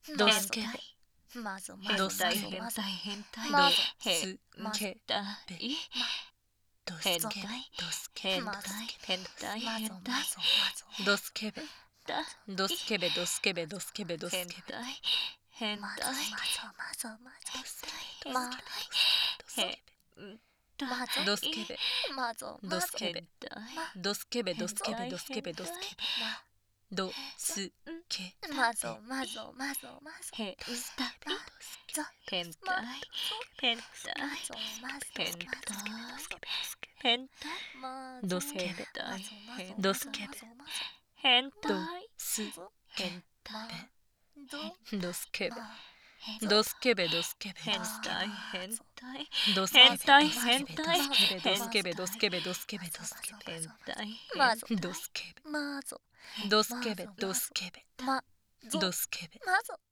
ドスケベまぞドスケベまぞ変態まぞスケベドス変ケベ態ドスケベまぞ変態まぞまぞドスケベドスケベドスケベドスケベドスケベ変態まぞまぞまぞまドスケベまぞドスケベドスケベドスケベドスケベドスケベドスケベまぞまぞまぞまぞ変態変態変態変態ドスケベドスケベ変態変態ドスケベドスケベドスケベ変態変態ドスケベ変態ドスケベドスケベドスケベドスケベ変態ドスケベまぞドスケベドスケベドスケベまぞ